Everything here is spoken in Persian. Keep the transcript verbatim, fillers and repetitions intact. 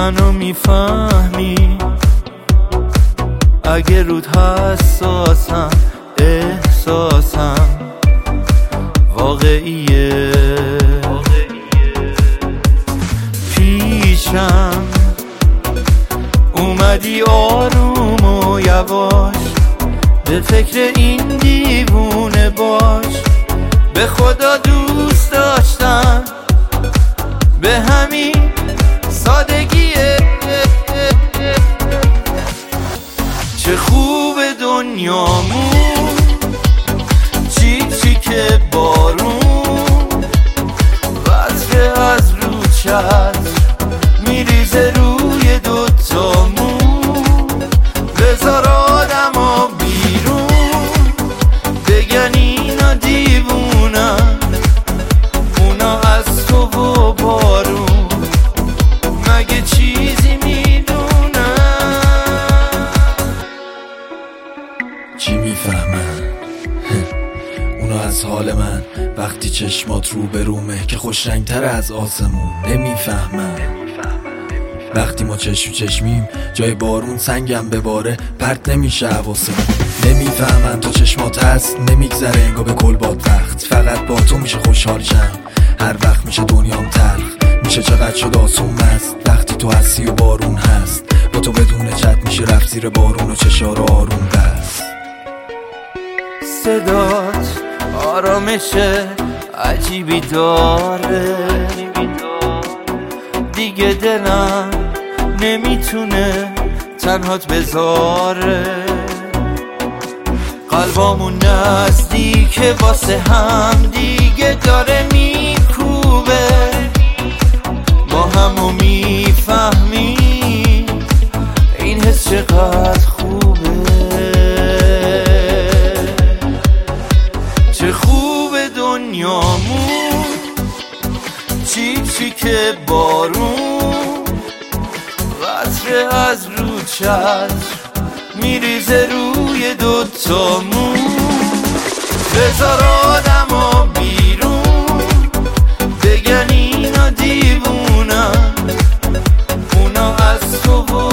منو میفهمی اگه رود حساسم، احساسم واقعیه. پیشم اومدی آروم و یواش، به فکر این دیوونه باش. به خدا دوست داشتم به همین سادگیه. چه خوب دنیامون، چی چی که بارون وصفه از رو چشم میریزه روی دوتامون. بذار آدما بیرون بگن اینا دیوونن، اونا از تو و بارون مگه چیزی میدونن؟ چی میفهمن؟ اونا از حال من وقتی چشمات رو به رومه که خوش رنگتر از آسمون. نمیفهمن وقتی ما چشم چشمیم جای بارون سنگم بباره پرت نمیشه حواسمون. نمیفهمن تا چشمات هست نمیگذره انگار به کل باد وقت. فقط با تو میشه خوشحال شم، هر وقت میشه دنیام تلخ. میشه چقدر شد آسون مست وقتی تو هستی و بارون هست. با تو بدون چت میشه رفت زیر بارون و چشار آروم بست. صدات آرامشه عجیبی داره، دیگه دلم نمیتونه تنهات بذاره. قلبامون نزدیکه واسه هم دیگه داره میکوبه. ما همو میفهمیم این حس چقدر خوبه. چه خوب دنیامون، چی چی که بارون وصفه از رو چشم میریزه روی دوتامون. بذار آدما بیرون بگن اینا دیوونن، اونا از تو